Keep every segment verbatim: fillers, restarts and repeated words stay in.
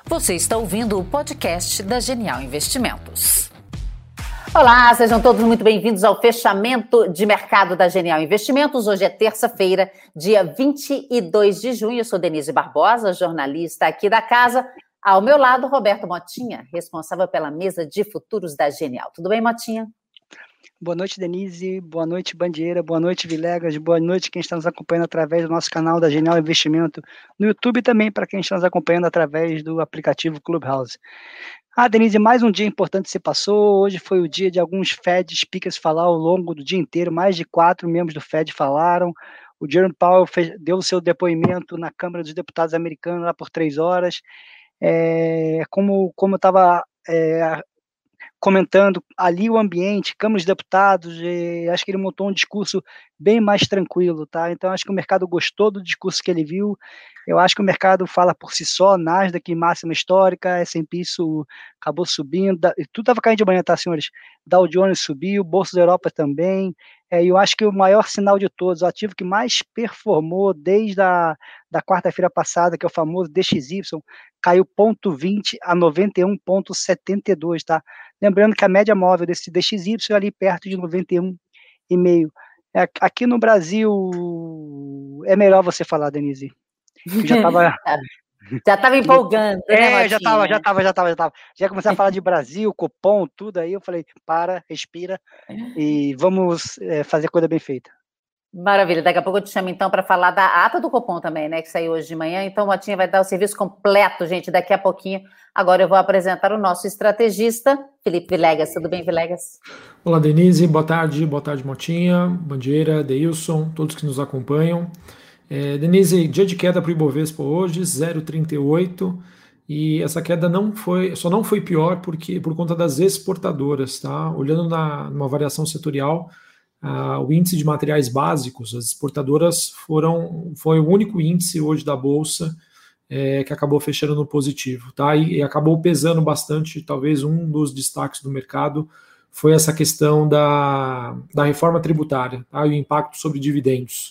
Você está ouvindo o podcast da Genial Investimentos. Olá, sejam todos muito bem-vindos ao fechamento de mercado da Genial Investimentos. Hoje é terça-feira, dia vinte e dois de junho. Eu sou Denise Barbosa, jornalista aqui da casa. Ao meu lado, Roberto Motinha, responsável pela mesa de futuros da Genial. Tudo bem, Motinha? Boa noite, Denise. Boa noite, Bandeira. Boa noite, Vilegas. Boa noite quem está nos acompanhando através do nosso canal da Genial Investimento no YouTube e também para quem está nos acompanhando através do aplicativo Clubhouse. Ah, Denise, mais um dia importante se passou. Hoje foi o dia de alguns Fed speakers falar ao longo do dia inteiro. Mais de quatro membros do Fed falaram. O Jerome Powell fez, deu o seu depoimento na Câmara dos Deputados americana lá por três horas. É, como como eu estava é, comentando ali o ambiente, Câmara dos Deputados, e acho que ele montou um discurso bem mais tranquilo, tá? Então acho que o mercado gostou do discurso que ele viu. Eu acho que o mercado fala por si só, Nasdaq em máxima histórica, S and P isso acabou subindo, tudo estava caindo de manhã, tá, senhores? Dow Jones subiu, Bolsa da Europa também, é, e eu acho que o maior sinal de todos, o ativo que mais performou desde a da quarta-feira passada, que é o famoso D X Y, caiu zero vírgula vinte a noventa e um vírgula setenta e dois, tá? Lembrando que a média móvel desse D X Y é ali perto de noventa e um vírgula cinco. É, aqui no Brasil, é melhor você falar, Denise. Eu já estava... já estava empolgando, é, né, Motinha? já estava, já estava, já estava, já estava. Já ia começar a falar de Brasil, Copom, tudo aí, eu falei, para, respira e vamos é, fazer coisa bem feita. Maravilha, daqui a pouco eu te chamo então para falar da ata do Copom também, né, que saiu hoje de manhã, então o Motinha vai dar o serviço completo, gente, daqui a pouquinho. Agora eu vou apresentar o nosso estrategista, Felipe Vilegas. Tudo bem, Vilegas? Olá, Denise, boa tarde, boa tarde, Motinha, Bandeira, Deilson, todos que nos acompanham. É, Denise, dia de queda para o Ibovespa hoje, zero vírgula trinta e oito, e essa queda não foi, só não foi pior porque por conta das exportadoras, tá? Olhando na, numa variação setorial, Uh, o índice de materiais básicos, as exportadoras foram, foi o único índice hoje da Bolsa é, que acabou fechando no positivo, tá? E, e acabou pesando bastante, talvez um dos destaques do mercado foi essa questão da, da reforma tributária, tá? E o impacto sobre dividendos.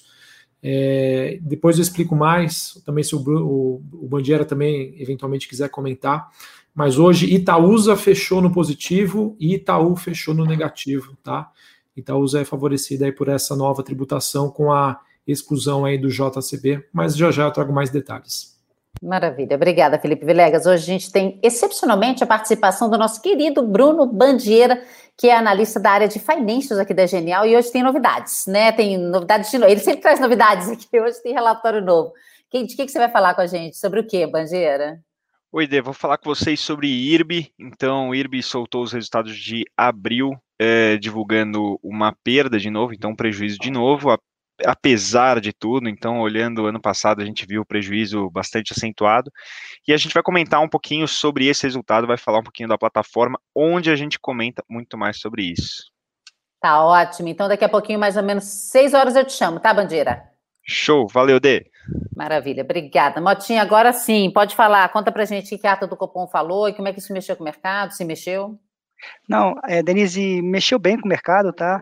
É, depois eu explico mais, também se o, o, o Bandiera também eventualmente quiser comentar, mas hoje Itaúsa fechou no positivo e Itaú fechou no negativo, tá? Itaúsa é favorecida aí por essa nova tributação com a exclusão aí do J C B, mas já já eu trago mais detalhes. Maravilha, obrigada, Felipe Vilegas. Hoje a gente tem excepcionalmente a participação do nosso querido Bruno Bandeira, que é analista da área de financials aqui da Genial, e hoje tem novidades, né? Tem novidades de novo. Ele sempre traz novidades aqui, hoje tem relatório novo. De que, que você vai falar com a gente? Sobre o quê, Bandeira? Oi, Dê, vou falar com vocês sobre I R B. Então, o I R B soltou os resultados de abril, é, divulgando uma perda de novo, então um prejuízo de novo, a, apesar de tudo. Então, olhando o ano passado, a gente viu o prejuízo bastante acentuado. E a gente vai comentar um pouquinho sobre esse resultado, vai falar um pouquinho da plataforma, onde a gente comenta muito mais sobre isso. Tá ótimo. Então, daqui a pouquinho, mais ou menos seis horas, eu te chamo, tá, Bandeira? Show, valeu, Dê. Maravilha, obrigada. Motinha, agora sim, pode falar, conta pra gente o que a ata do Copom falou e como é que isso mexeu com o mercado, se mexeu? Não, é, Denise, mexeu bem com o mercado, tá?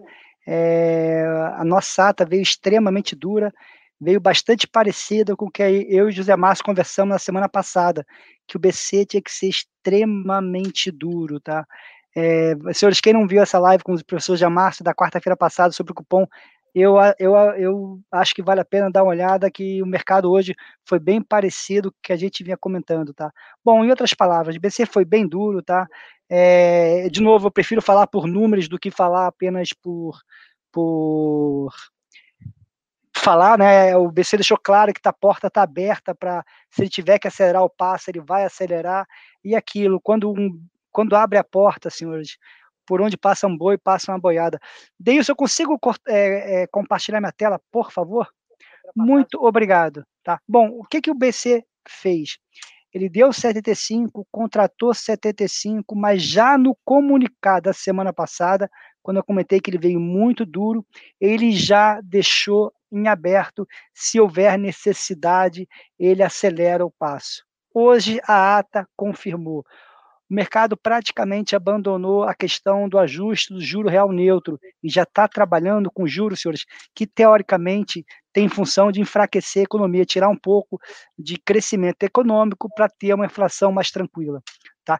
É, a nossa ata veio extremamente dura, veio bastante parecida com o que eu e José Márcio conversamos na semana passada, que o B C tinha que ser extremamente duro, tá? É, senhores, quem não viu essa live com o professor José Márcio da quarta-feira passada sobre o cupom, eu, eu, eu acho que vale a pena dar uma olhada, que o mercado hoje foi bem parecido com o que a gente vinha comentando, tá? Bom, em outras palavras, o B C foi bem duro, tá? É, de novo, eu prefiro falar por números do que falar apenas por, por falar, né? O B C deixou claro que a porta está aberta para, se ele tiver que acelerar o passo, ele vai acelerar, e aquilo, quando, um, quando abre a porta, senhores, por onde passa um boi, passa uma boiada. Deilson, eu consigo é, é, compartilhar minha tela, por favor? Muito obrigado. Tá? Bom, o que, que o B C fez? Ele deu setenta e cinco, contratou setenta e cinco, mas já no comunicado da semana passada, quando eu comentei que ele veio muito duro, ele já deixou em aberto, se houver necessidade, ele acelera o passo. Hoje a ata confirmou. o mercado praticamente abandonou a questão do ajuste do juro real neutro e já está trabalhando com juros, senhores, que teoricamente tem função de enfraquecer a economia, tirar um pouco de crescimento econômico para ter uma inflação mais tranquila, tá?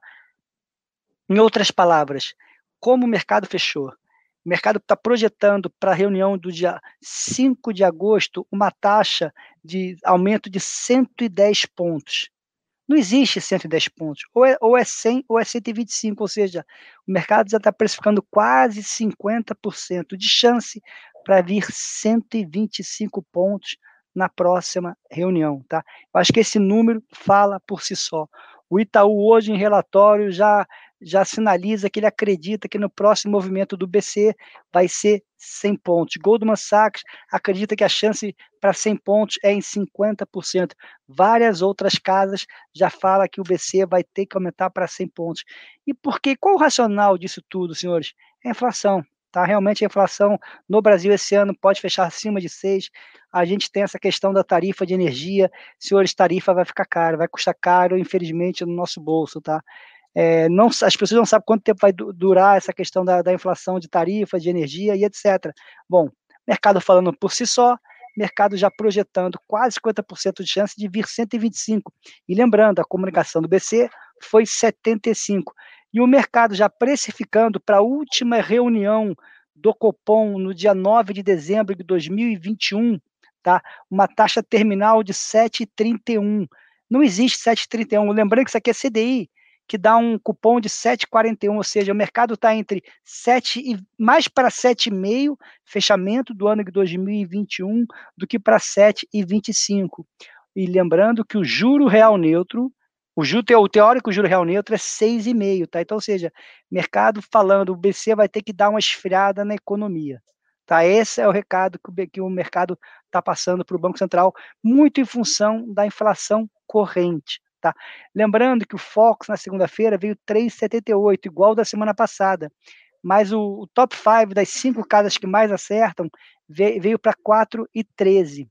Em outras palavras, como o mercado fechou? O mercado está projetando para a reunião do dia cinco de agosto uma taxa de aumento de cento e dez pontos. Não existe cento e dez pontos, ou é, ou é cem ou é cento e vinte e cinco, ou seja, o mercado já está precificando quase cinquenta por cento de chance para vir cento e vinte e cinco pontos na próxima reunião, tá? Eu acho que esse número fala por si só. O Itaú hoje em relatório já, já sinaliza que ele acredita que no próximo movimento do B C vai ser cem pontos. Goldman Sachs acredita que a chance para cem pontos é em cinquenta por cento. Várias outras casas já falam que o B C vai ter que aumentar para cem pontos. E por quê? Qual o racional disso tudo, senhores? É a inflação. Tá? Realmente a inflação no Brasil esse ano pode fechar acima de seis. A gente tem essa questão da tarifa de energia. Senhores, tarifa vai ficar caro, vai custar caro, infelizmente, no nosso bolso, tá? É, não, as pessoas não sabem quanto tempo vai durar essa questão da, da inflação de tarifa, de energia e etcétera. Bom, mercado falando por si só, mercado já projetando quase cinquenta por cento de chance de vir cento e vinte e cinco. E lembrando, a comunicação do B C foi setenta e cinco. E o mercado já precificando para a última reunião do Copom no dia nove de dezembro de dois mil e vinte e um, tá? Uma taxa terminal de sete vírgula trinta e um. Não existe sete vírgula trinta e um. Lembrando que isso aqui é C D I, que dá um cupom de sete vírgula quarenta e um, ou seja, o mercado está entre sete e mais para sete vírgula cinco, fechamento do ano de dois mil e vinte e um, do que para sete vírgula vinte e cinco. E lembrando que o juro real neutro, o, juro, o teórico juro real neutro é seis vírgula cinco, tá? Então, ou seja, mercado falando, o B C vai ter que dar uma esfriada na economia. Tá? Esse é o recado que o, que o mercado está passando para o Banco Central, muito em função da inflação corrente. Tá? Lembrando que o Fox na segunda-feira veio três vírgula setenta e oito, igual da semana passada, mas o, o top cinco das cinco casas que mais acertam veio, veio para quatro vírgula treze.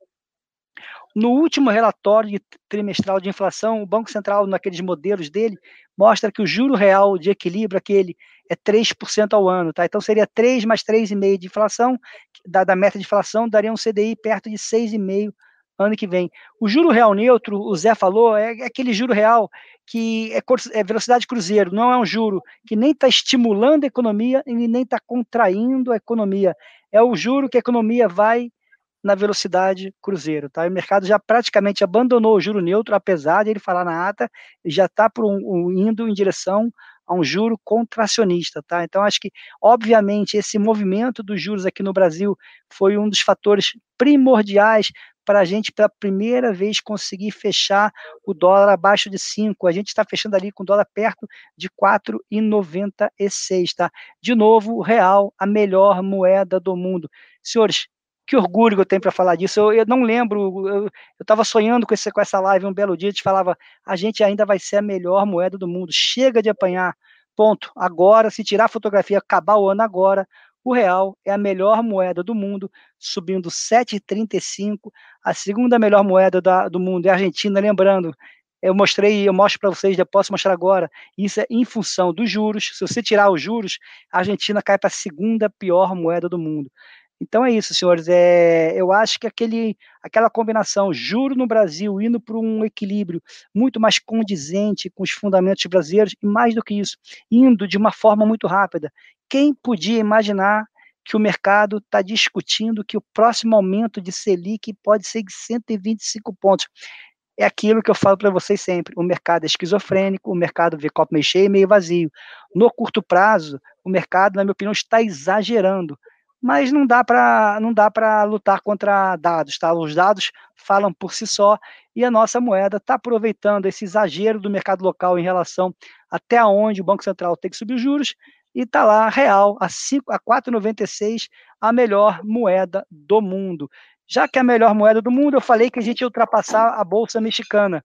No último relatório de trimestral de inflação, o Banco Central, naqueles modelos dele, mostra que o juro real de equilíbrio, aquele, é três por cento ao ano. Tá? Então seria três mais três vírgula cinco de inflação, da, da meta de inflação, daria um C D I perto de seis vírgula cinco ano que vem. O juro real neutro, o Zé falou, é, é aquele juro real que é, é velocidade cruzeiro, não é um juro que nem está estimulando a economia e nem está contraindo a economia. É o juro que a economia vai na velocidade cruzeiro. Tá? O mercado já praticamente abandonou o juro neutro, apesar de ele falar na ata, já está um, um, indo em direção a um juro contracionista. Tá? Então, acho que, obviamente, esse movimento dos juros aqui no Brasil foi um dos fatores primordiais para a gente, pela primeira vez, conseguir fechar o dólar abaixo de cinco. A gente está fechando ali com o dólar perto de quatro reais e noventa e seis. Tá? De novo, o real, a melhor moeda do mundo. Senhores, que orgulho que eu tenho para falar disso. Eu, eu não lembro, eu estava sonhando com, esse, com essa live um belo dia, a gente falava, a gente ainda vai ser a melhor moeda do mundo. Chega de apanhar. Ponto. Agora, se tirar a fotografia, acabar o ano agora, o real é a melhor moeda do mundo, subindo sete vírgula trinta e cinco. A segunda melhor moeda da, do mundo é a Argentina. Lembrando, eu mostrei, eu mostro para vocês, eu posso mostrar agora, isso é em função dos juros. Se você tirar os juros, a Argentina cai para a segunda pior moeda do mundo. Então é isso, senhores. É, eu acho que aquele, aquela combinação, juro no Brasil, indo para um equilíbrio muito mais condizente com os fundamentos brasileiros, e mais do que isso, indo de uma forma muito rápida. Quem podia imaginar que o mercado está discutindo que o próximo aumento de Selic pode ser de cento e vinte e cinco pontos? É aquilo que eu falo para vocês sempre, o mercado é esquizofrênico, o mercado vê copo meio cheio e meio vazio. No curto prazo, o mercado, na minha opinião, está exagerando. Mas não dá para não dá para lutar contra dados, tá? Os dados falam por si só e a nossa moeda está aproveitando esse exagero do mercado local em relação até onde o Banco Central tem que subir os juros e está lá real a, a quatro vírgula noventa e seis, a melhor moeda do mundo. Já que é a melhor moeda do mundo, eu falei que a gente ia ultrapassar a Bolsa Mexicana.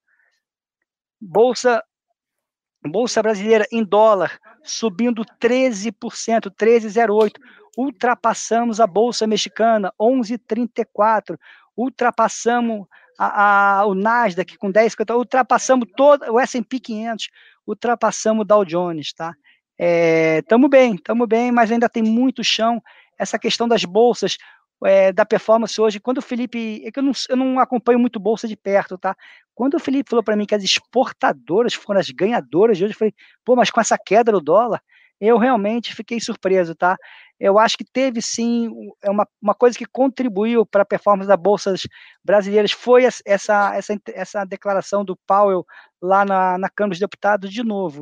Bolsa Bolsa Brasileira em dólar subindo treze por cento, treze vírgula zero oito. Ultrapassamos a Bolsa Mexicana, onze vírgula trinta e quatro. Ultrapassamos a, a, o Nasdaq com dez, cinquenta, ultrapassamos todo, o S and P quinhentos, ultrapassamos o Dow Jones, tá? Estamos é, bem, estamos bem, mas ainda tem muito chão. Essa questão das bolsas, é, da performance hoje, quando o Felipe, é que eu não, eu não acompanho muito bolsa de perto, tá? Quando o Felipe falou para mim que as exportadoras foram as ganhadoras de hoje, eu falei, pô, mas com essa queda do dólar, eu realmente fiquei surpreso, tá? Eu acho que teve sim, é uma, uma coisa que contribuiu para a performance das bolsas brasileiras, foi essa, essa, essa declaração do Powell lá na, na Câmara dos Deputados, de novo.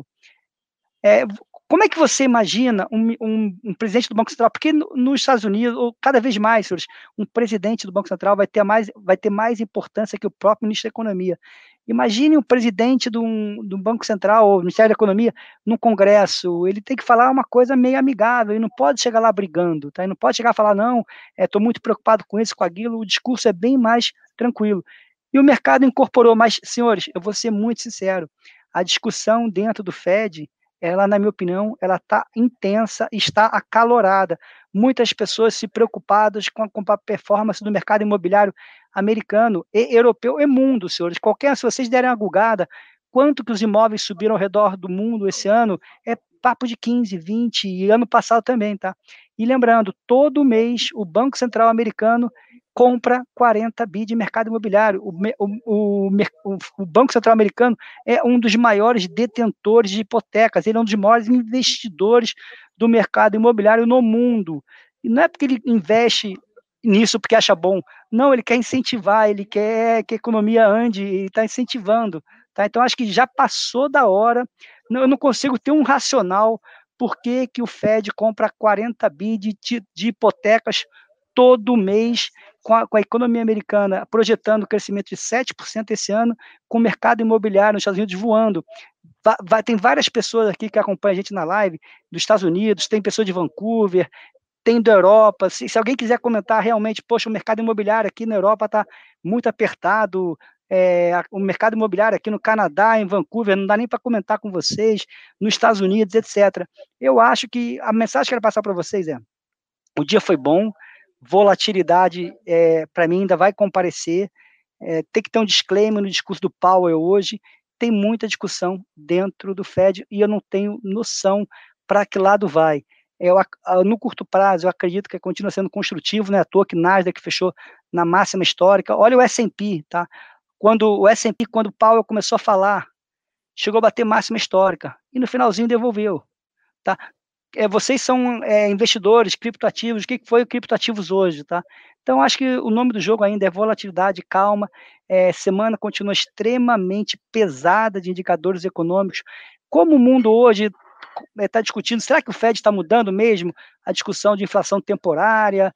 É, como é que você imagina um, um, um presidente do Banco Central? Porque no, nos Estados Unidos, ou cada vez mais, senhores, um presidente do Banco Central vai ter mais, vai ter mais importância que o próprio ministro da Economia. Imagine um presidente do, do Banco Central, ou Ministério da Economia, num congresso, ele tem que falar uma coisa meio amigável, ele não pode chegar lá brigando, tá? Ele não pode chegar a falar, não, estou é, muito preocupado com isso, com aquilo, o discurso é bem mais tranquilo. E o mercado incorporou, mas, senhores, eu vou ser muito sincero, a discussão dentro do Fed, ela, na minha opinião, ela está intensa, está acalorada. Muitas pessoas se preocupadas com a, com a performance do mercado imobiliário americano e europeu e mundo, senhores. Qualquer, se vocês derem uma gulgada, quanto que os imóveis subiram ao redor do mundo esse ano, é papo de quinze, vinte, e ano passado também, tá? E lembrando, todo mês o Banco Central americano compra quarenta bi de mercado imobiliário. O, o, o, o Banco Central americano é um dos maiores detentores de hipotecas, ele é um dos maiores investidores do mercado imobiliário no mundo. E não é porque ele investe nisso porque acha bom, não, ele quer incentivar, ele quer que a economia ande, ele está incentivando. Tá? Então, acho que já passou da hora, eu não consigo ter um racional por que, que o Fed compra quarenta bi de, de hipotecas todo mês, com a, com a economia americana projetando crescimento de sete por cento esse ano, com o mercado imobiliário nos Estados Unidos voando. Vai, vai, tem várias pessoas aqui que acompanham a gente na live, dos Estados Unidos, tem pessoas de Vancouver, tem da Europa. Se, se alguém quiser comentar realmente, poxa, o mercado imobiliário aqui na Europa está muito apertado, é, o mercado imobiliário aqui no Canadá, em Vancouver, não dá nem para comentar com vocês, nos Estados Unidos, etcétera. Eu acho que a mensagem que eu quero passar para vocês é, o dia foi bom, volatilidade, é, para mim, ainda vai comparecer, é, tem que ter um disclaimer no discurso do Powell hoje, tem muita discussão dentro do Fed e eu não tenho noção para que lado vai. Eu, no curto prazo, eu acredito que continua sendo construtivo, né? À toa que Nasdaq fechou na máxima histórica. Olha o S and P, tá? Quando o S and P, quando o Powell começou a falar, chegou a bater máxima histórica e no finalzinho devolveu, tá? É, vocês são é, investidores, criptoativos, o que foi o criptoativos hoje, tá? Então, acho que o nome do jogo ainda é volatilidade, calma, é, semana continua extremamente pesada de indicadores econômicos. Como o mundo hoje está discutindo, será que o Fed está mudando mesmo a discussão de inflação temporária,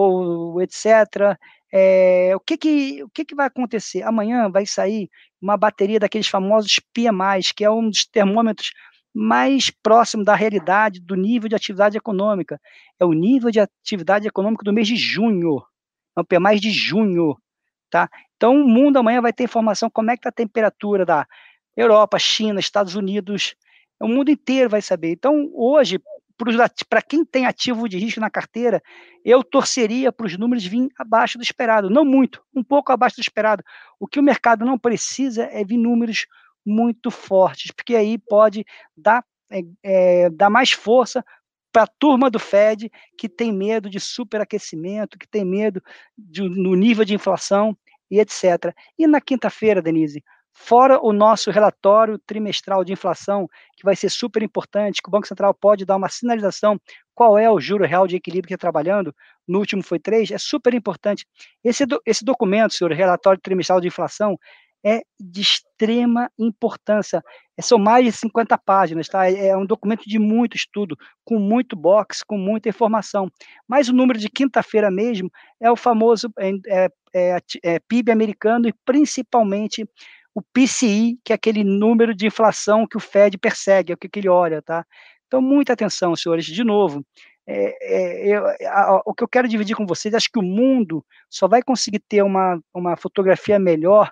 ou etcétera? É, o que, que, o que, que vai acontecer? Amanhã vai sair uma bateria daqueles famosos P M Is, que é um dos termômetros mais próximo da realidade, do nível de atividade econômica. É o nível de atividade econômica do mês de junho. É o P M I de junho. Tá? Então, o mundo amanhã vai ter informação como é que está a temperatura da Europa, China, Estados Unidos. O mundo inteiro vai saber. Então, hoje, para quem tem ativo de risco na carteira, eu torceria para os números virem abaixo do esperado. Não muito, um pouco abaixo do esperado. O que o mercado não precisa é vir números muito fortes, porque aí pode dar, é, é, dar mais força para a turma do Fed, que tem medo de superaquecimento, que tem medo de, no nível de inflação e etcétera. E na quinta-feira, Denise, fora o nosso relatório trimestral de inflação, que vai ser super importante, que o Banco Central pode dar uma sinalização qual é o juro real de equilíbrio que está trabalhando, no último foi três, é super importante. Esse, do, esse documento, senhor, relatório trimestral de inflação, é de extrema importância. São mais de cinquenta páginas, tá? É um documento de muito estudo, com muito box, com muita informação. Mas o número de quinta-feira mesmo é o famoso é, é, é, P I B americano e principalmente o P C I, que é aquele número de inflação que o Fed persegue, é o que, que ele olha, tá? Então, muita atenção, senhores. De novo, é, é, eu, a, o que eu quero dividir com vocês, acho que o mundo só vai conseguir ter uma, uma fotografia melhor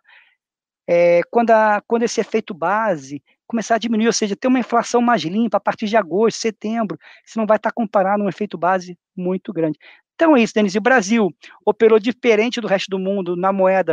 É, quando, a, quando esse efeito base começar a diminuir, ou seja, ter uma inflação mais limpa a partir de agosto, setembro, você não vai estar comparando um efeito base muito grande. Então é isso, Denise. O Brasil operou diferente do resto do mundo na moeda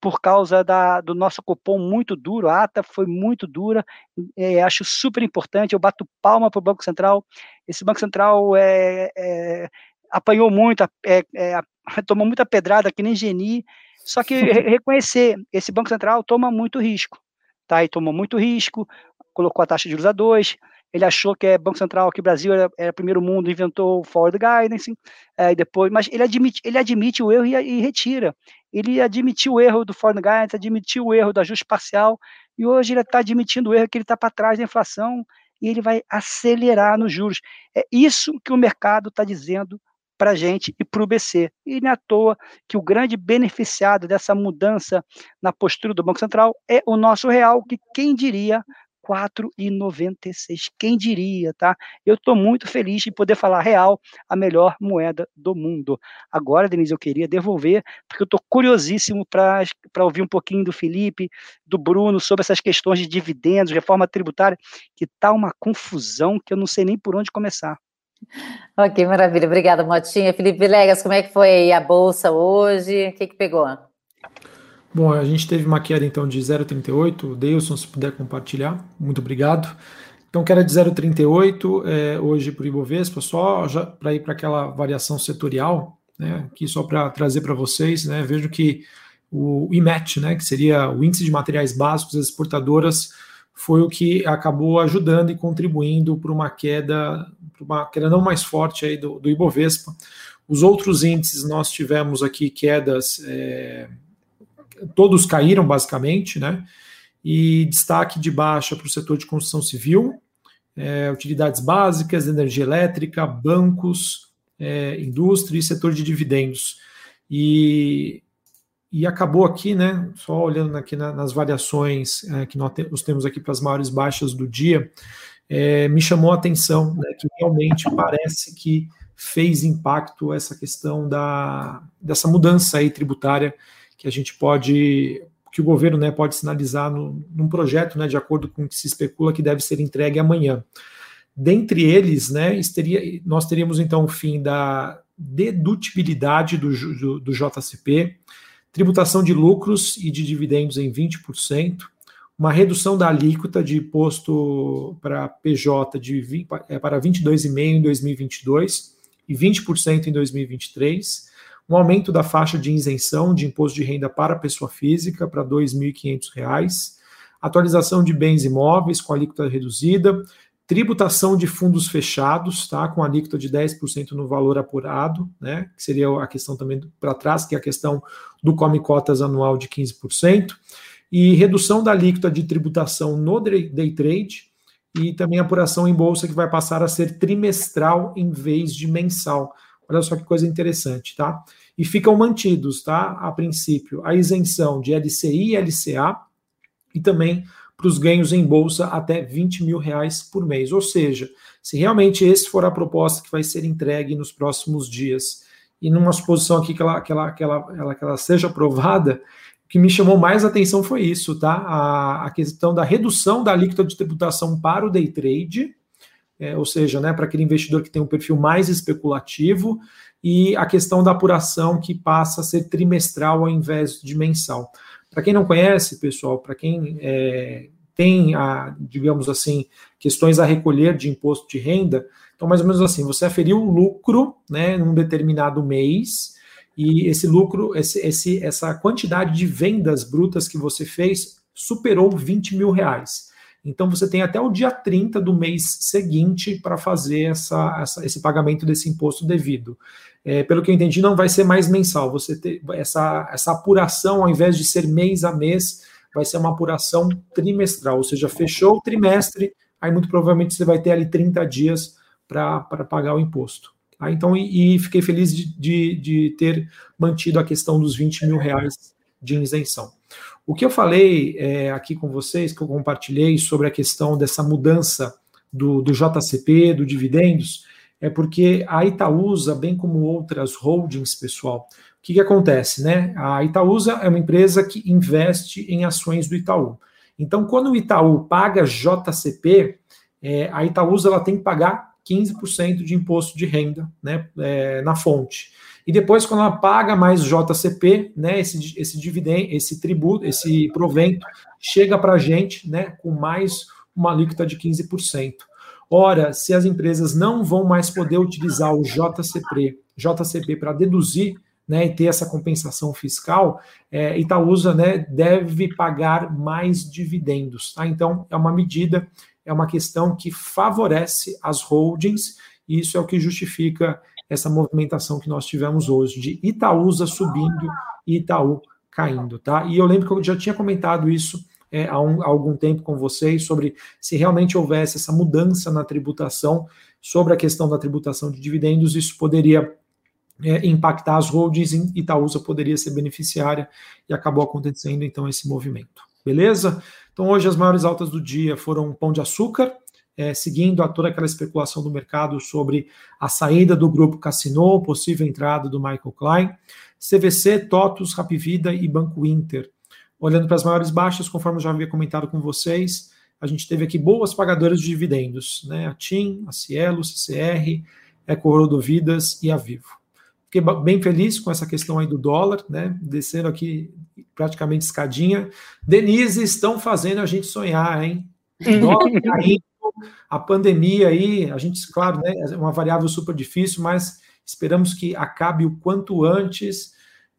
por causa da, do nosso cupom muito duro, a ata foi muito dura, é, acho super importante, eu bato palma para o Banco Central, esse Banco Central é, é, apanhou muito, é, é, tomou muita pedrada, que nem Geni, só que reconhecer, esse Banco Central toma muito risco, tá? E tomou muito risco, colocou a taxa de juros a dois, ele achou que é Banco Central, que o Brasil era, era primeiro mundo, inventou o forward guidance, é, e depois, mas ele admite, ele admite o erro e, e retira. Ele admitiu o erro do forward guidance, admitiu o erro do ajuste parcial, e hoje ele está admitindo o erro que ele está para trás da inflação, e ele vai acelerar nos juros. É isso que o mercado está dizendo para a gente e para o B C. E não é à toa que o grande beneficiado dessa mudança na postura do Banco Central é o nosso real, que quem diria quatro reais e noventa e seis, quem diria, tá? Eu estou muito feliz de poder falar real, a melhor moeda do mundo. Agora, Denise, eu queria devolver, porque eu estou curiosíssimo para ouvir um pouquinho do Felipe, do Bruno, sobre essas questões de dividendos, reforma tributária, que está uma confusão que eu não sei nem por onde começar. Ok, maravilha. Obrigada, Motinha. Felipe Vilegas, como é que foi aí a Bolsa hoje? O que que pegou? Bom, a gente teve uma queda então de zero vírgula trinta e oito, Deilson, se puder compartilhar, muito obrigado. Então, queda de zero vírgula trinta e oito é, hoje para o Ibovespa, só para ir para aquela variação setorial, né, aqui só para trazer para vocês, né, vejo que o I M A T, né, que seria o Índice de Materiais Básicos das Exportadoras, foi o que acabou ajudando e contribuindo para uma queda, para uma queda não mais forte aí do, do Ibovespa. Os outros índices nós tivemos aqui quedas... É, todos caíram basicamente, né? E destaque de baixa para o setor de construção civil, é, utilidades básicas, energia elétrica, bancos, é, indústria e setor de dividendos. E, e acabou aqui, né? Só olhando aqui na, nas variações é, que nós, te, nós temos aqui para as maiores baixas do dia, é, me chamou a atenção, né, que realmente parece que fez impacto essa questão da, dessa mudança aí tributária que a gente pode, que o governo, né, pode sinalizar no, num projeto, né, de acordo com o que se especula que deve ser entregue amanhã. Dentre eles, né, esteria, nós teríamos então o fim da dedutibilidade do, do, do J C P, tributação de lucros e de dividendos em vinte por cento, uma redução da alíquota de imposto para P J de vinte, para vinte e dois vírgula cinco por cento em dois mil e vinte e dois e vinte por cento em dois mil e vinte e três, um aumento da faixa de isenção de imposto de renda para pessoa física para dois mil e quinhentos reais, atualização de bens imóveis com alíquota reduzida, tributação de fundos fechados, tá, com alíquota de dez por cento no valor apurado, né, que seria a questão também para trás, que é a questão do come cotas anual de quinze por cento, e redução da alíquota de tributação no day trade, e também apuração em bolsa que vai passar a ser trimestral em vez de mensal. Olha só que coisa interessante, tá? E ficam mantidos, tá? A princípio, a isenção de L C I e L C A e também para os ganhos em bolsa até vinte mil reais por mês. Ou seja, se realmente esse for a proposta que vai ser entregue nos próximos dias e numa suposição aqui que ela, que ela, que ela, ela, que ela seja aprovada, o que me chamou mais atenção foi isso, tá? A, a questão da redução da alíquota de tributação para o day trade, É, ou seja, né, para aquele investidor que tem um perfil mais especulativo, e a questão da apuração que passa a ser trimestral ao invés de mensal. Para quem não conhece, pessoal, para quem é, tem, a, digamos assim, questões a recolher de imposto de renda, então mais ou menos assim, você aferiu um lucro, né, num determinado mês, e esse lucro, esse, esse, essa quantidade de vendas brutas que você fez superou vinte mil reais. Então, você tem até o dia trinta do mês seguinte para fazer essa, essa, esse pagamento desse imposto devido. É, pelo que eu entendi, não vai ser mais mensal. Você ter essa, essa apuração, ao invés de ser mês a mês, vai ser uma apuração trimestral. Ou seja, fechou o trimestre, aí muito provavelmente você vai ter ali trinta dias para pagar o imposto. Tá? Então, e, e fiquei feliz de, de, de ter mantido a questão dos vinte mil reais de isenção. O que eu falei é, aqui com vocês, que eu compartilhei sobre a questão dessa mudança do, do J C P, do dividendos, é porque a Itaúsa, bem como outras holdings, pessoal, o que, que acontece, né? A Itaúsa é uma empresa que investe em ações do Itaú. Então, quando o Itaú paga J C P, é, a Itaúsa ela tem que pagar quinze por cento de imposto de renda, né, é, na fonte. E depois, quando ela paga mais J C P, né, esse, esse dividendo, esse tributo, esse provento, chega para a gente, né, com mais uma alíquota de quinze por cento. Ora, se as empresas não vão mais poder utilizar o J C P, J C P para deduzir, né, e ter essa compensação fiscal, é, Itaúsa, né, deve pagar mais dividendos. Tá? Então, é uma medida, é uma questão que favorece as holdings, e isso é o que justifica essa movimentação que nós tivemos hoje, de Itaúsa subindo e Itaú caindo. Tá? E eu lembro que eu já tinha comentado isso é, há, um, há algum tempo com vocês, sobre se realmente houvesse essa mudança na tributação, sobre a questão da tributação de dividendos, isso poderia É, impactar as holdings, e Itaúsa poderia ser beneficiária, e acabou acontecendo então esse movimento. Beleza? Então hoje as maiores altas do dia foram Pão de Açúcar, é, seguindo a toda aquela especulação do mercado sobre a saída do grupo Cassino, possível entrada do Michael Klein, C V C, TOTUS, Hapvida e Banco Inter. Olhando para as maiores baixas, conforme eu já havia comentado com vocês, a gente teve aqui boas pagadoras de dividendos, né? A TIM, a Cielo, C C R, Eco Rodovidas e a Vivo. Fiquei bem feliz com essa questão aí do dólar, né? Descendo aqui praticamente escadinha. Denise, estão fazendo a gente sonhar, hein? Dólar caindo, a pandemia aí, a gente, claro, né? É uma variável super difícil, mas esperamos que acabe o quanto antes.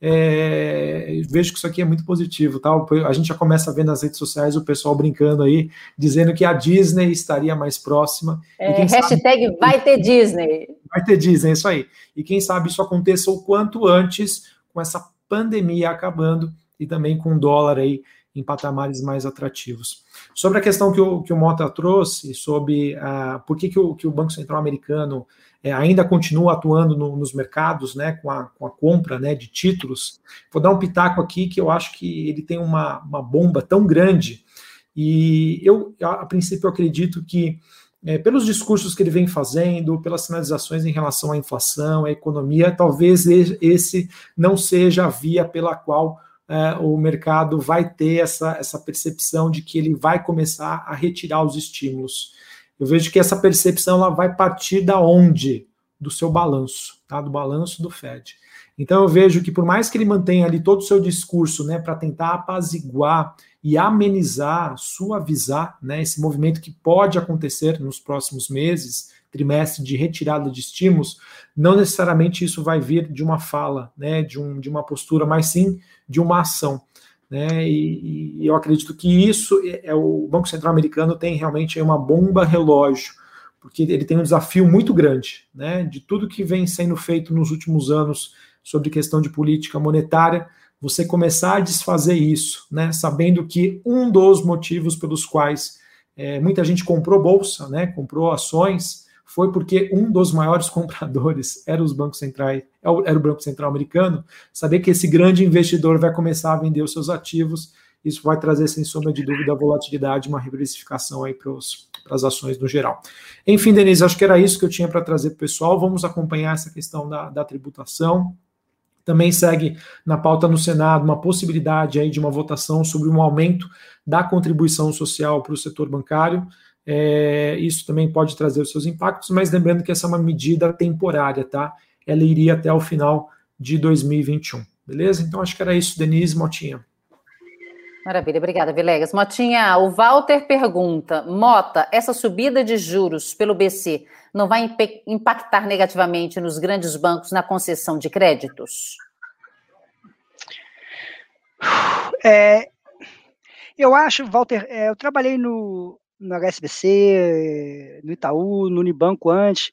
É, vejo que isso aqui é muito positivo, tá? A gente já começa a ver nas redes sociais o pessoal brincando aí, dizendo que a Disney estaria mais próxima. É, e hashtag sabe, vai ter Disney. Vai ter Disney, é isso aí. E quem sabe isso aconteça o quanto antes, com essa pandemia acabando, e também com o dólar aí em patamares mais atrativos. Sobre a questão que o, que o Mota trouxe, sobre uh, por que, que, o, que o Banco Central americano é, ainda continua atuando no, nos mercados, né, com a, com a compra, né, de títulos, vou dar um pitaco aqui que eu acho que ele tem uma, uma bomba tão grande, e eu, a princípio, eu acredito que, é, pelos discursos que ele vem fazendo, pelas sinalizações em relação à inflação, à economia, talvez esse não seja a via pela qual É, o mercado vai ter essa, essa percepção de que ele vai começar a retirar os estímulos. Eu vejo que essa percepção ela vai partir da onde? Do seu balanço, tá? Do balanço do Fed. Então eu vejo que por mais que ele mantenha ali todo o seu discurso, né, para tentar apaziguar e amenizar, suavizar, né, esse movimento que pode acontecer nos próximos meses, trimestre de retirada de estímulos, não necessariamente isso vai vir de uma fala, né, de, um, de uma postura, mas sim de uma ação. Né, e, e eu acredito que isso, é, é o Banco Central americano tem realmente uma bomba relógio, porque ele tem um desafio muito grande, né, de tudo que vem sendo feito nos últimos anos sobre questão de política monetária, você começar a desfazer isso, né, sabendo que um dos motivos pelos quais é, muita gente comprou bolsa, né, comprou ações, foi porque um dos maiores compradores era os bancos centrais, era o Banco Central americano. Saber que esse grande investidor vai começar a vender os seus ativos, isso vai trazer, sem sombra de dúvida, volatilidade, uma reprecificação aí para as ações no geral. Enfim, Denise, acho que era isso que eu tinha para trazer para o pessoal. Vamos acompanhar essa questão da, da tributação. Também segue na pauta no Senado uma possibilidade aí de uma votação sobre um aumento da contribuição social para o setor bancário. É, isso também pode trazer os seus impactos, mas lembrando que essa é uma medida temporária, tá? Ela iria até o final de dois mil e vinte e um, beleza? Então acho que era isso, Denise, Motinha. Maravilha, obrigada, Vilegas. Motinha, o Walter pergunta, Mota, essa subida de juros pelo B C não vai imp- impactar negativamente nos grandes bancos na concessão de créditos? É, eu acho, Walter, é, eu trabalhei no no H S B C, no Itaú, no Unibanco antes.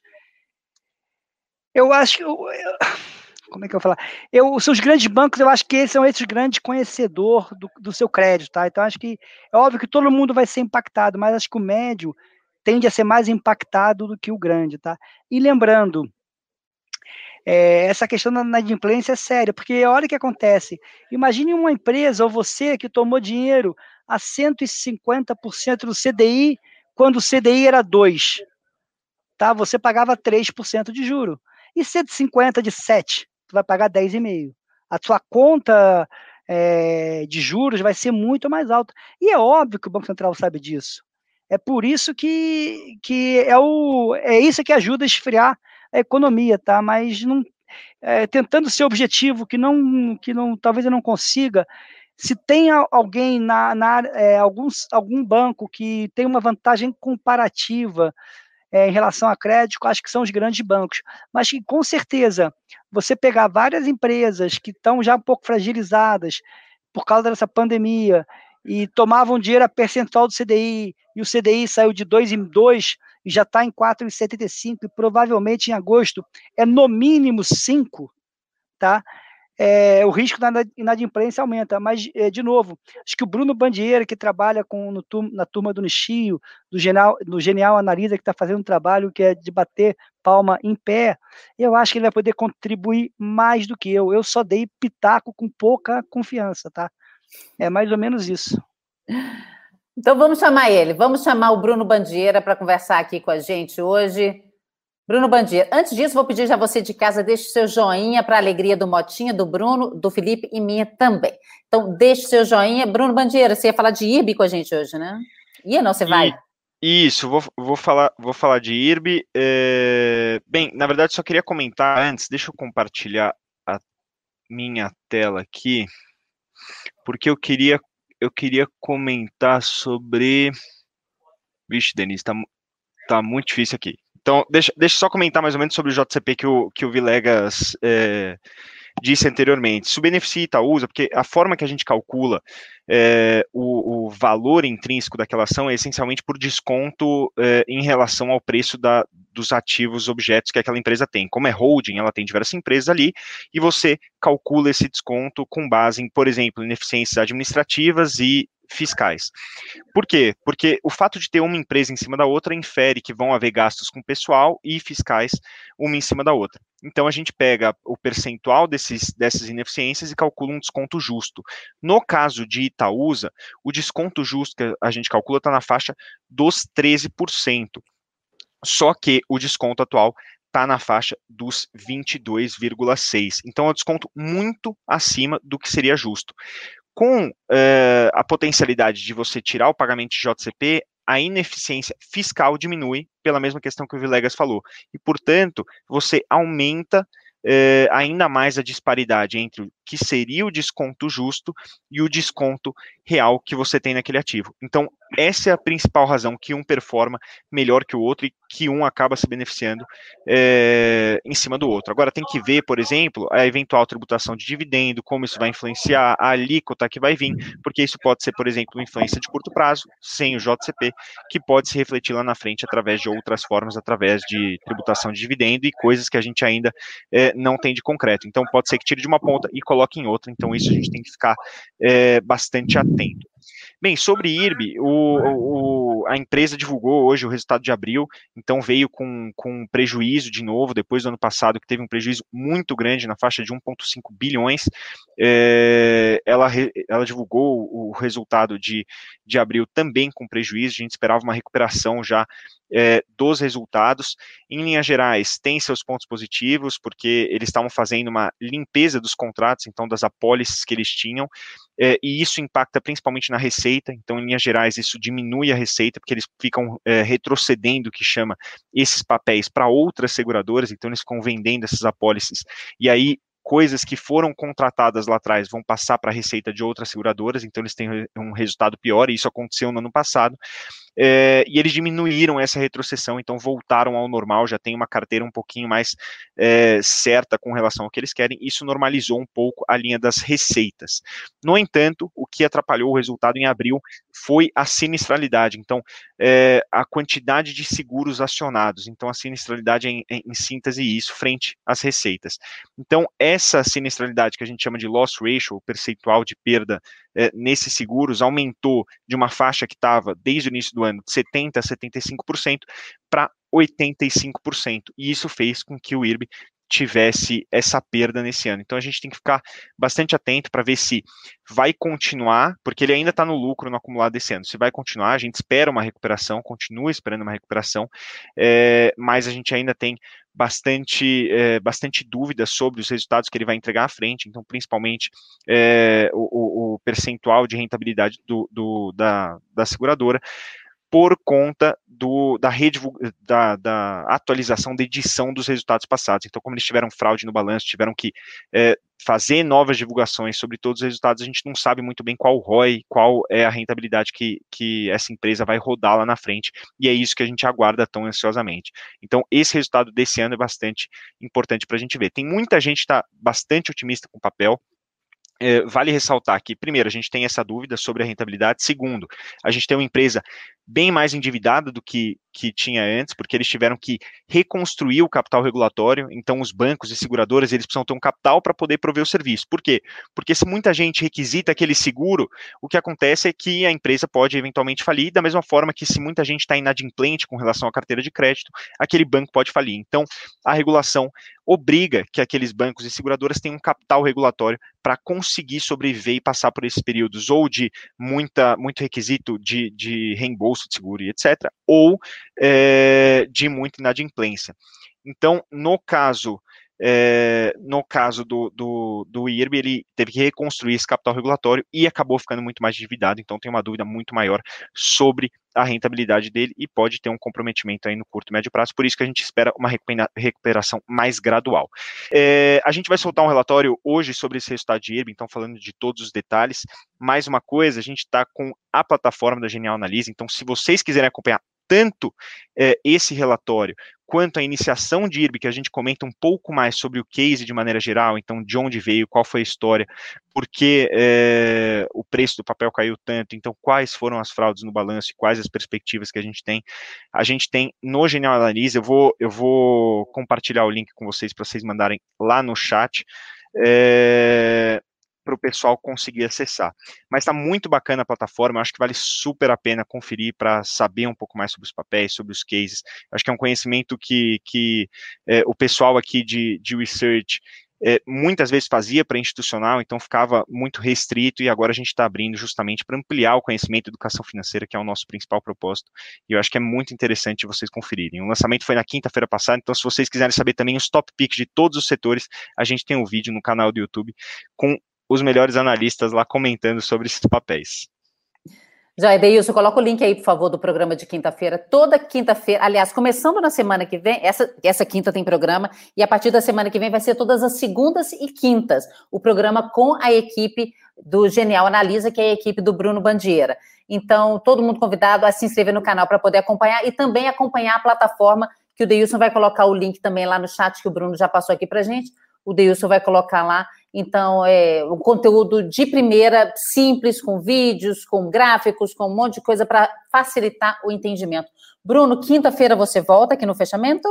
Eu acho que... Eu, eu, como é que eu vou falar? Eu, os grandes bancos, eu acho que eles são esses grandes conhecedores do, do seu crédito, tá? Então, acho que é óbvio que todo mundo vai ser impactado, mas acho que o médio tende a ser mais impactado do que o grande, tá? E lembrando, é, essa questão da inadimplência é séria, porque olha o que acontece. Imagine uma empresa ou você que tomou dinheiro a cento e cinquenta por cento do C D I, quando o C D I era dois por cento, tá? Você pagava três por cento de juro. E cento e cinquenta de sete, tu vai pagar dez vírgula cinco por cento. A sua conta é, de juros vai ser muito mais alta. E é óbvio que o Banco Central sabe disso. É por isso que, que é, o, é isso que ajuda a esfriar a economia, tá? Mas não, é, tentando ser objetivo, que não, que não, talvez eu não consiga. Se tem alguém na, na é, alguns, algum banco que tem uma vantagem comparativa é, em relação a crédito, acho que são os grandes bancos. Mas que, com certeza, você pegar várias empresas que estão já um pouco fragilizadas por causa dessa pandemia e tomavam dinheiro a percentual do C D I, e o C D I saiu de dois em dois e já está em quatro vírgula setenta e cinco, e provavelmente em agosto é no mínimo cinco, tá? É, o risco da inadimplência aumenta, mas, é, de novo, acho que o Bruno Bandieira, que trabalha com, no, na turma do Nishio, do Genial, do Genial Analisa, que está fazendo um trabalho que é de bater palma em pé, eu acho que ele vai poder contribuir mais do que eu. Eu só dei pitaco com pouca confiança, tá? É mais ou menos isso. Então vamos chamar ele, vamos chamar o Bruno Bandieira para conversar aqui com a gente hoje. Bruno Bandieira, antes disso, vou pedir já você de casa, deixe seu joinha para a alegria do Motinha, do Bruno, do Felipe e minha também. Então, deixe seu joinha. Bruno Bandieira, você ia falar de I R B com a gente hoje, né? Ia não, você vai? E, isso, vou, vou, falar, vou falar de I R B. É, bem, na verdade, só queria comentar antes, deixa eu compartilhar a minha tela aqui, porque eu queria, eu queria comentar sobre... Vixe, Denise, tá, tá muito difícil aqui. Então, deixa, deixa eu só comentar mais ou menos sobre o J C P que o, que o Vilegas é, disse anteriormente. Se o beneficia Itaúsa, porque a forma que a gente calcula é, o, o valor intrínseco daquela ação é essencialmente por desconto é, em relação ao preço da, dos ativos, objetos que aquela empresa tem. Como é holding, ela tem diversas empresas ali, e você calcula esse desconto com base em, por exemplo, ineficiências administrativas e fiscais. Por quê? Porque o fato de ter uma empresa em cima da outra infere que vão haver gastos com pessoal e fiscais uma em cima da outra. Então a gente pega o percentual desses, dessas ineficiências e calcula um desconto justo. No caso de Itaúsa, o desconto justo que a gente calcula está na faixa dos treze por cento. Só que o desconto atual está na faixa dos vinte e dois vírgula seis por cento. Então é um desconto muito acima do que seria justo. Com uh, a potencialidade de você tirar o pagamento de J C P, a ineficiência fiscal diminui pela mesma questão que o Vilegas falou. E, portanto, você aumenta uh, ainda mais a disparidade entre o que seria o desconto justo e o desconto real que você tem naquele ativo. Então, essa é a principal razão que um performa melhor que o outro e que um acaba se beneficiando é, em cima do outro. Agora, tem que ver, por exemplo, a eventual tributação de dividendo, como isso vai influenciar a alíquota que vai vir, porque isso pode ser, por exemplo, uma influência de curto prazo, sem o J C P, que pode se refletir lá na frente através de outras formas, através de tributação de dividendo e coisas que a gente ainda é, não tem de concreto. Então, pode ser que tire de uma ponta e coloque em outra, então isso a gente tem que ficar é, bastante atento. Bem, sobre I R B, o, o, a empresa divulgou hoje o resultado de abril, então veio com, com prejuízo de novo, depois do ano passado, que teve um prejuízo muito grande, na faixa de um vírgula cinco bilhões. É, ela, ela divulgou o resultado de, de abril também com prejuízo, a gente esperava uma recuperação já é, dos resultados. Em linhas gerais, tem seus pontos positivos, porque eles estavam fazendo uma limpeza dos contratos, então das apólices que eles tinham, é, e isso impacta principalmente na receita. Então, em linhas gerais, isso diminui a receita, porque eles ficam é, retrocedendo, que chama, esses papéis para outras seguradoras, então eles ficam vendendo essas apólices, e aí coisas que foram contratadas lá atrás vão passar para a receita de outras seguradoras, então eles têm um resultado pior, e isso aconteceu no ano passado. É, e eles diminuíram essa retrocessão, então voltaram ao normal, já tem uma carteira um pouquinho mais é, certa com relação ao que eles querem. Isso normalizou um pouco a linha das receitas. No entanto, o que atrapalhou o resultado em abril foi a sinistralidade, então é, a quantidade de seguros acionados, então a sinistralidade em, em, em síntese isso, frente às receitas. Então essa sinistralidade que a gente chama de loss ratio, o percentual de perda é, nesses seguros, aumentou de uma faixa que estava desde o início do ano de setenta por cento a setenta e cinco por cento para oitenta e cinco por cento, e isso fez com que o I R B tivesse essa perda nesse ano. Então a gente tem que ficar bastante atento para ver se vai continuar, porque ele ainda está no lucro no acumulado desse ano. Se vai continuar, a gente espera uma recuperação, continua esperando uma recuperação, é, mas a gente ainda tem bastante, é, bastante dúvidas sobre os resultados que ele vai entregar à frente, então principalmente é, o, o percentual de rentabilidade do, do, da, da seguradora. por conta do, da, da, da atualização da edição dos resultados passados. Então, como eles tiveram fraude no balanço, tiveram que é, fazer novas divulgações sobre todos os resultados, a gente não sabe muito bem qual R O I, qual é a rentabilidade que, que essa empresa vai rodar lá na frente, e é isso que a gente aguarda tão ansiosamente. Então, esse resultado desse ano é bastante importante para a gente ver. Tem muita gente que está bastante otimista com o papel. É, vale ressaltar que, primeiro, a gente tem essa dúvida sobre a rentabilidade. Segundo, a gente tem uma empresa bem mais endividada do que, que tinha antes, porque eles tiveram que reconstruir o capital regulatório. Então, os bancos e seguradoras, eles precisam ter um capital para poder prover o serviço. Por quê? Porque se muita gente requisita aquele seguro, o que acontece é que a empresa pode eventualmente falir, da mesma forma que se muita gente está inadimplente com relação à carteira de crédito, aquele banco pode falir. Então, a regulação obriga que aqueles bancos e seguradoras tenham um capital regulatório para conseguir sobreviver e passar por esses períodos ou de muita, muito requisito de, de reembolso de seguro e etcétera, ou é, de muita inadimplência. Então, no caso, é, no caso do, do, do I R B, ele teve que reconstruir esse capital regulatório e acabou ficando muito mais endividado, então tem uma dúvida muito maior sobre a rentabilidade dele e pode ter um comprometimento aí no curto e médio prazo, por isso que a gente espera uma recuperação mais gradual. É, a gente vai soltar um relatório hoje sobre esse resultado de I R B, então falando de todos os detalhes. Mais uma coisa, a gente está com a plataforma da Genial Analyse, então se vocês quiserem acompanhar tanto é, esse relatório quanto a iniciação de I R B, que a gente comenta um pouco mais sobre o case de maneira geral, então de onde veio, qual foi a história, por que é, o preço do papel caiu tanto, então quais foram as fraudes no balanço e quais as perspectivas que a gente tem. A gente tem no Genial Analyse, eu vou, eu vou compartilhar o link com vocês para vocês mandarem lá no chat, é, para o pessoal conseguir acessar. Mas está muito bacana a plataforma, eu acho que vale super a pena conferir para saber um pouco mais sobre os papéis, sobre os cases. Eu acho que é um conhecimento que, que é, o pessoal aqui de, de research é, muitas vezes fazia para institucional, então ficava muito restrito, e agora a gente está abrindo justamente para ampliar o conhecimento de educação financeira, que é o nosso principal propósito, e eu acho que é muito interessante vocês conferirem. O lançamento foi na quinta-feira passada, então se vocês quiserem saber também os top picks de todos os setores, a gente tem um vídeo no canal do YouTube com os melhores analistas lá comentando sobre esses papéis. Já, Edeilson, coloca o link aí, por favor, do programa de quinta-feira. Toda quinta-feira, aliás, começando na semana que vem, essa, essa quinta tem programa, e a partir da semana que vem vai ser todas as segundas e quintas, o programa com a equipe do Genial Analisa, que é a equipe do Bruno Bandeira. Então, todo mundo convidado a se inscrever no canal para poder acompanhar e também acompanhar a plataforma, que o Deilson vai colocar o link também lá no chat, que o Bruno já passou aqui para gente. O Deilson vai colocar lá. Então, é um conteúdo de primeira, simples, com vídeos, com gráficos, com um monte de coisa para facilitar o entendimento. Bruno, quinta-feira você volta aqui no fechamento?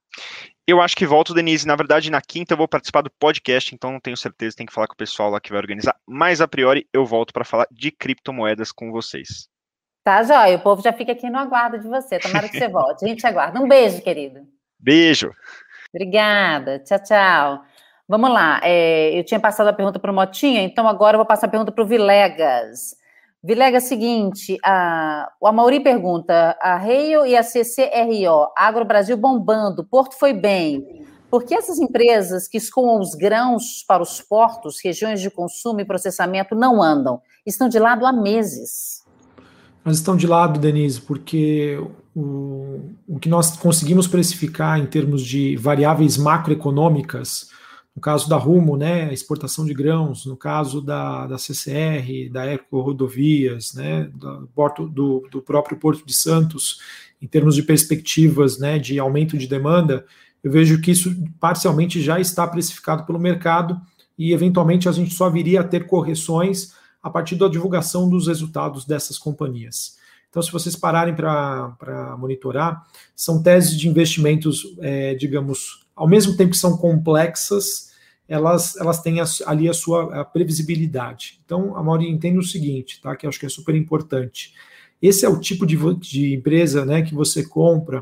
Eu acho que volto, Denise. Na verdade, na quinta eu vou participar do podcast, então não tenho certeza, tem que falar com o pessoal lá que vai organizar. Mas, a priori, eu volto para falar de criptomoedas com vocês. Tá, joia. O povo já fica aqui no aguardo de você. Tomara que você volte. A gente aguarda. Um beijo, querido. Beijo. Obrigada. Tchau, tchau. Vamos lá, é, eu tinha passado a pergunta para o Motinha, então agora eu vou passar a pergunta para o Vilegas. Vilegas, seguinte, a, o Amauri pergunta, a Rail e a C C R O, Agro Brasil bombando, Porto foi bem. Por que essas empresas que escoam os grãos para os portos, regiões de consumo e processamento não andam? Estão de lado há meses. Mas estão de lado, Denise, porque o, o que nós conseguimos precificar em termos de variáveis macroeconômicas, no caso da Rumo, né, exportação de grãos, no caso da, da C C R, da Eco Rodovias, né, do, porto, do, do próprio Porto de Santos, em termos de perspectivas, né, de aumento de demanda, eu vejo que isso parcialmente já está precificado pelo mercado e, eventualmente, a gente só viria a ter correções a partir da divulgação dos resultados dessas companhias. Então, se vocês pararem para monitorar, são teses de investimentos, é, digamos, ao mesmo tempo que são complexas, elas, elas têm ali a sua a previsibilidade. Então, a Mauri entende o seguinte, tá, que eu acho que é super importante. Esse é o tipo de, de empresa, né, que você compra,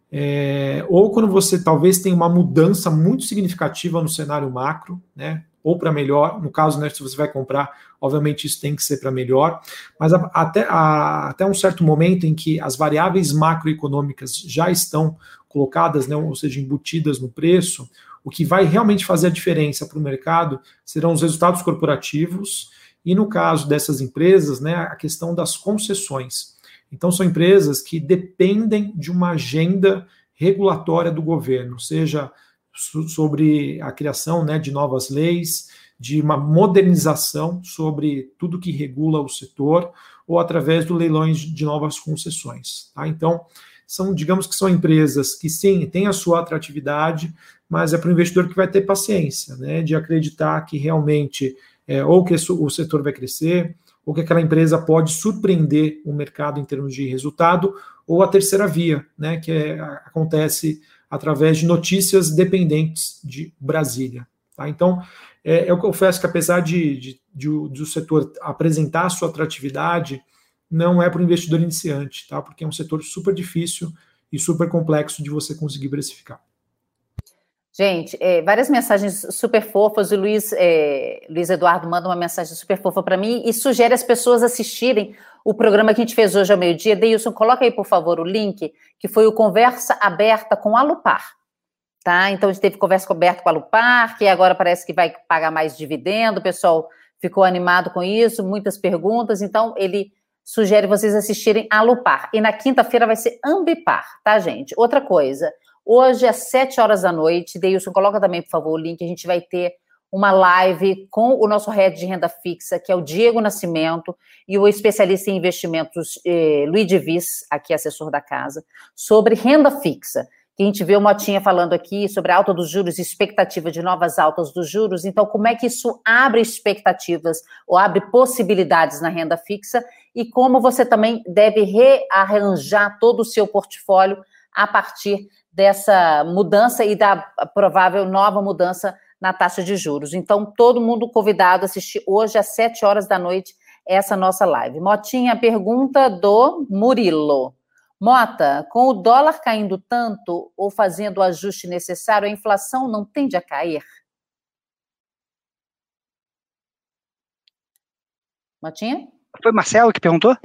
é, ou quando você talvez tenha uma mudança muito significativa no cenário macro, né, ou para melhor, no caso, né, se você vai comprar, obviamente isso tem que ser para melhor, mas a, até, a, até um certo momento em que as variáveis macroeconômicas já estão colocadas, né, ou seja, embutidas no preço, o que vai realmente fazer a diferença para o mercado serão os resultados corporativos e, no caso dessas empresas, né, a questão das concessões. Então, são empresas que dependem de uma agenda regulatória do governo, seja sobre a criação, né, de novas leis, de uma modernização sobre tudo que regula o setor, ou através do leilões de novas concessões. Tá? Então, são, digamos que são empresas que, sim, têm a sua atratividade, mas é para o investidor que vai ter paciência, né, de acreditar que realmente é, ou que o setor vai crescer, ou que aquela empresa pode surpreender o mercado em termos de resultado, ou a terceira via, né, que é, acontece através de notícias dependentes de Brasília. Tá? Então, é, eu confesso que apesar de, de, de, de o setor apresentar a sua atratividade, não é para o investidor iniciante, tá? Porque é um setor super difícil e super complexo de você conseguir precificar. Gente, é, várias mensagens super fofas. O Luiz, é, Luiz Eduardo manda uma mensagem super fofa para mim e sugere as pessoas assistirem o programa que a gente fez hoje ao meio-dia. Deilson, coloca aí, por favor, o link, que foi o Conversa Aberta com a Alupar. Tá? Então, a gente teve conversa aberta com a Alupar, que agora parece que vai pagar mais dividendo. O pessoal ficou animado com isso, muitas perguntas. Então, ele sugere vocês assistirem a Alupar. E na quinta-feira vai ser Ambipar, tá, gente? Outra coisa... Hoje, às sete horas da noite, Deilson, coloca também, por favor, o link, a gente vai ter uma live com o nosso head de renda fixa, que é o Diego Nascimento, e o especialista em investimentos, eh, Luiz Divis, aqui assessor da casa, sobre renda fixa. Que a gente vê o Motinha falando aqui sobre a alta dos juros e expectativa de novas altas dos juros. Então, como é que isso abre expectativas ou abre possibilidades na renda fixa e como você também deve rearranjar todo o seu portfólio a partir dessa mudança e da provável nova mudança na taxa de juros. Então, todo mundo convidado a assistir hoje às sete horas da noite essa nossa live. Motinha, pergunta do Murilo. Mota, com o dólar caindo tanto ou fazendo o ajuste necessário, a inflação não tende a cair? Motinha? Foi Marcelo que perguntou?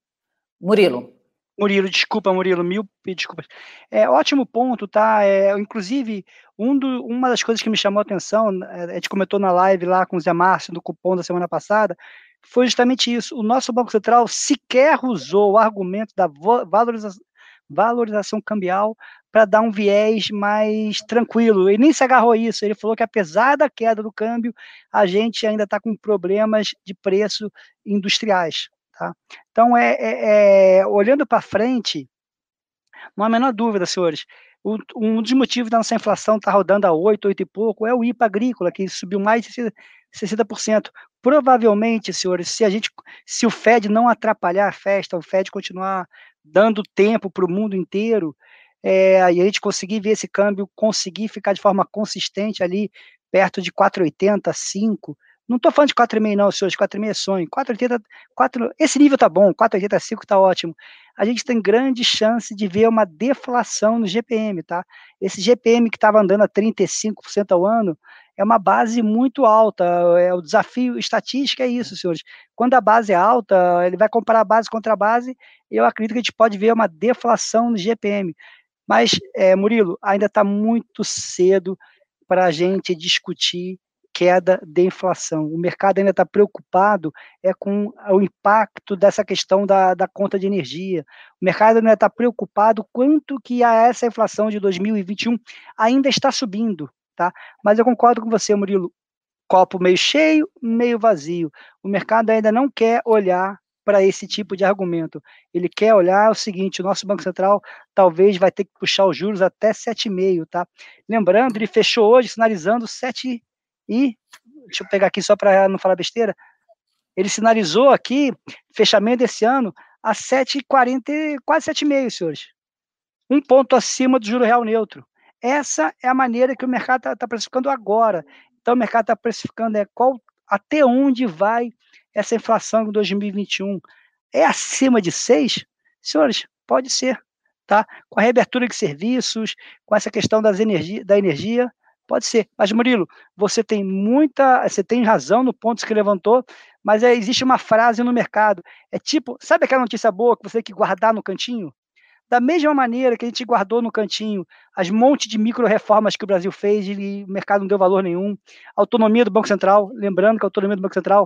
Murilo. Murilo, desculpa, Murilo, mil desculpas. É ótimo ponto, tá? É, inclusive, um do, uma das coisas que me chamou a atenção, a gente comentou na live lá com o Zé Márcio, do cupom da semana passada, foi justamente isso. O nosso Banco Central sequer usou o argumento da valorização, valorização cambial para dar um viés mais tranquilo. Ele nem se agarrou a isso. Ele falou que, apesar da queda do câmbio, a gente ainda está com problemas de preço industriais. Tá? Então, é, é, é olhando para frente, não há a menor dúvida, senhores, o, um dos motivos da nossa inflação estar tá rodando a oito, oito e pouco, é o I P A agrícola, que subiu mais de sessenta por cento. Provavelmente, senhores, se, a gente, se o Fed não atrapalhar a festa, o Fed continuar dando tempo para o mundo inteiro, é, e a gente conseguir ver esse câmbio, conseguir ficar de forma consistente ali, perto de quatro e oitenta, cinco, não estou falando de quatro vírgula cinco não, senhores, quatro vírgula cinco é sonho, quatro vírgula oitenta, quatro, esse nível tá bom, quatro vírgula oitenta e cinco está ótimo. A gente tem grande chance de ver uma deflação no G P M, tá? Esse G P M que estava andando a trinta e cinco por cento ao ano é uma base muito alta, é, o desafio estatístico é isso, senhores. Quando a base é alta, ele vai comparar base contra base, eu acredito que a gente pode ver uma deflação no G P M. Mas, é, Murilo, ainda está muito cedo para a gente discutir queda de inflação. O mercado ainda está preocupado é com o impacto dessa questão da, da conta de energia. O mercado ainda está preocupado quanto que a essa inflação de dois mil e vinte e um ainda está subindo, tá? Mas eu concordo com você, Murilo, copo meio cheio, meio vazio. O mercado ainda não quer olhar para esse tipo de argumento. Ele quer olhar o seguinte, o nosso Banco Central talvez vai ter que puxar os juros até sete vírgula cinco, tá? Lembrando, ele fechou hoje sinalizando sete e, deixa eu pegar aqui só para não falar besteira, ele sinalizou aqui, fechamento desse ano, a sete vírgula quarenta, quase sete vírgula cinco, senhores. Um ponto acima do juro real neutro. Essa é a maneira que o mercado está tá precificando agora. Então, o mercado está precificando é qual, até onde vai essa inflação em dois mil e vinte e um. É acima de seis? Senhores, pode ser. Tá? Com a reabertura de serviços, com essa questão das energia, da energia, pode ser. Mas, Murilo, você tem muita, você tem razão no ponto que levantou, mas é, existe uma frase no mercado, é tipo, sabe aquela notícia boa que você tem que guardar no cantinho? Da mesma maneira que a gente guardou no cantinho as montes de micro-reformas que o Brasil fez e o mercado não deu valor nenhum, a autonomia do Banco Central, lembrando que a autonomia do Banco Central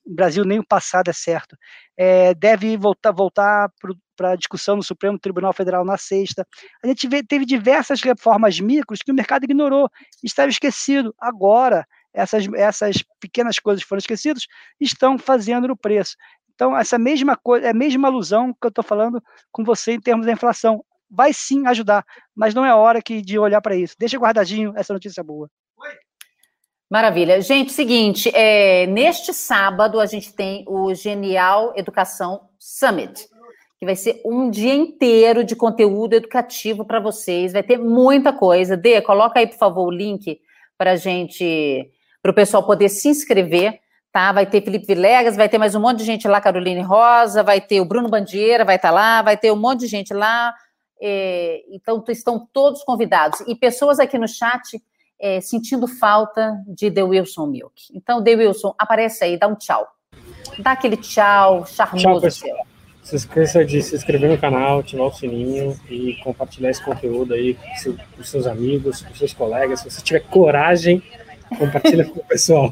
o Brasil nem o passado é certo. É, deve voltar, voltar para a discussão no Supremo Tribunal Federal na sexta. A gente vê, teve diversas reformas micros que o mercado ignorou, estava esquecido. Agora, essas, essas pequenas coisas que foram esquecidas estão fazendo no preço. Então, essa mesma coisa, é a mesma alusão que eu estou falando com você em termos da inflação. Vai sim ajudar, mas não é hora que, de olhar para isso. Deixa guardadinho essa notícia boa. Maravilha. Gente, seguinte, é, neste sábado a gente tem o Genial Educação Summit, que vai ser um dia inteiro de conteúdo educativo para vocês. Vai ter muita coisa. Dê, coloca aí, por favor, o link para a gente, para o pessoal poder se inscrever. Tá, vai ter Felipe Vilegas, vai ter mais um monte de gente lá, Caroline Rosa, vai ter o Bruno Bandeira, vai estar lá, vai ter um monte de gente lá, é, então estão todos convidados, e pessoas aqui no chat é, sentindo falta de The Wilson Milk. Então, The Wilson, aparece aí, dá um tchau. Dá aquele tchau charmoso. Tchau, pessoal. Não se esqueça de se inscrever no canal, ativar o sininho e compartilhar esse conteúdo aí com os seus amigos, com os seus colegas. Se você tiver coragem, compartilha com o pessoal.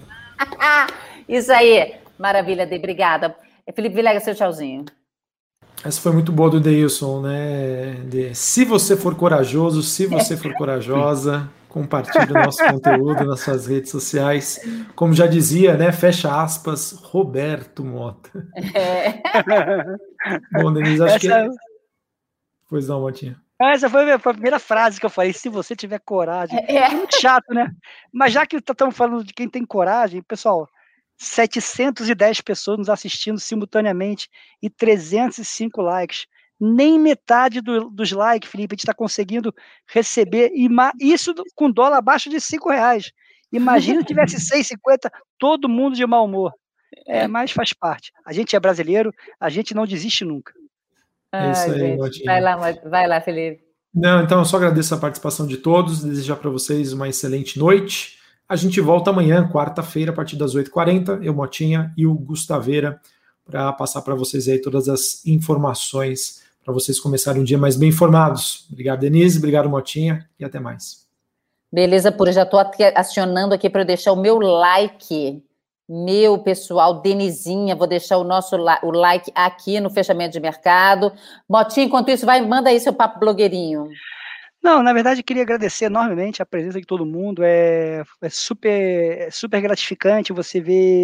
Isso aí, maravilha, Dê, obrigada. Felipe Vilegas, seu tchauzinho. Essa foi muito boa do Deilson, né? De, se você for corajoso, se você for corajosa, compartilhe o nosso conteúdo nas suas redes sociais. Como já dizia, né? Fecha aspas, Roberto Mota. É. Bom, Denise, acho Essa... que... Pois não, Motinha. Essa foi a primeira frase que eu falei, se você tiver coragem. É, é muito chato, né? Mas já que estamos falando de quem tem coragem, pessoal... setecentas e dez pessoas nos assistindo simultaneamente e trezentos e cinco likes. Nem metade do, dos likes, Felipe, a gente está conseguindo receber, isso com dólar abaixo de cinco reais. Imagina se tivesse seis e cinquenta, todo mundo de mau humor. É, mas faz parte. A gente é brasileiro, a gente não desiste nunca. É isso aí, Motinha. Vai lá, vai lá, Felipe. Não, então eu só agradeço a participação de todos, desejar para vocês uma excelente noite. A gente volta amanhã, quarta-feira, a partir das oito e quarenta, eu, Motinha e o Gustaveira, para passar para vocês aí todas as informações, para vocês começarem um dia mais bem informados. Obrigado, Denise, obrigado, Motinha, e até mais. Beleza, Pura, já estou acionando aqui para eu deixar o meu like, meu pessoal, Denizinha, vou deixar o nosso o like aqui no fechamento de mercado. Motinha, enquanto isso, vai, manda aí seu papo blogueirinho. Não, na verdade, queria agradecer enormemente a presença de todo mundo. É, é super, é super gratificante você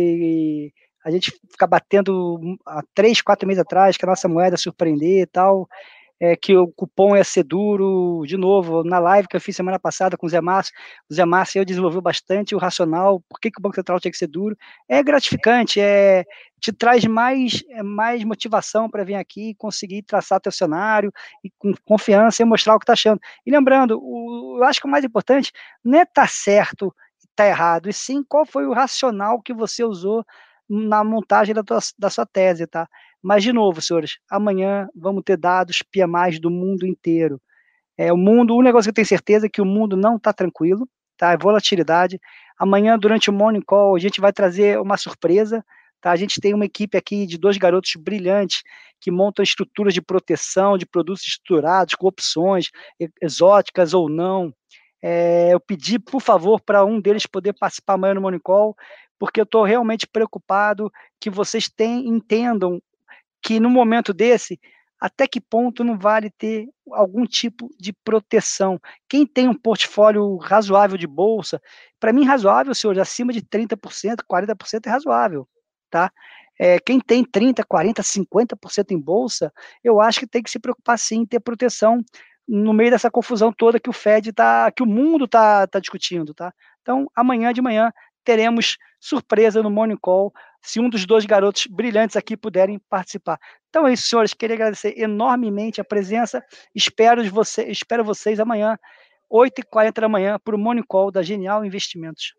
ver a gente ficar batendo há três, quatro meses atrás, que a nossa moeda surpreender e tal, é, que o cupom ia ser duro. De novo, na live que eu fiz semana passada com o Zé Márcio, o Zé Márcio eu desenvolveu bastante o racional, por que, que o Banco Central tinha que ser duro. É gratificante, é, te traz mais, é, mais motivação para vir aqui e conseguir traçar teu cenário e com confiança e mostrar o que está achando. E lembrando, o, eu acho que o mais importante não é estar tá certo e estar tá errado, e sim qual foi o racional que você usou na montagem da, tua, da sua tese, tá? Mas, de novo, senhores, amanhã vamos ter dados P M Is do mundo inteiro. É, o mundo, um negócio que eu tenho certeza é que o mundo não está tranquilo, tá? É volatilidade. Amanhã, durante o Morning Call, a gente vai trazer uma surpresa, tá? A gente tem uma equipe aqui de dois garotos brilhantes que montam estruturas de proteção, de produtos estruturados, com opções exóticas ou não. É, eu pedi, por favor, para um deles poder participar amanhã no Morning Call, porque eu estou realmente preocupado que vocês tem, entendam que no momento desse, até que ponto não vale ter algum tipo de proteção. Quem tem um portfólio razoável de bolsa, para mim razoável, senhores, acima de trinta por cento, quarenta por cento é razoável, tá? É, quem tem trinta, quarenta, cinquenta por cento em bolsa, eu acho que tem que se preocupar sim em ter proteção no meio dessa confusão toda que o Fed tá, que o mundo tá, tá discutindo, tá? Então, amanhã de manhã teremos surpresa no Morning Call, se um dos dois garotos brilhantes aqui puderem participar. Então é isso, senhores, queria agradecer enormemente a presença, espero, você, espero vocês amanhã, oito e quarenta da manhã, para o Morning Call da Genial Investimentos.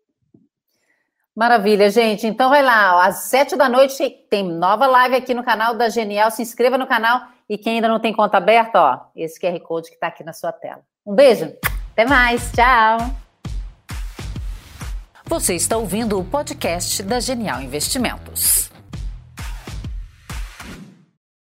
Maravilha, gente. Então vai lá, às sete da noite tem nova live aqui no canal da Genial, se inscreva no canal, e quem ainda não tem conta aberta, ó, esse Q R Code que está aqui na sua tela. Um beijo, até mais, tchau! Você está ouvindo o podcast da Genial Investimentos.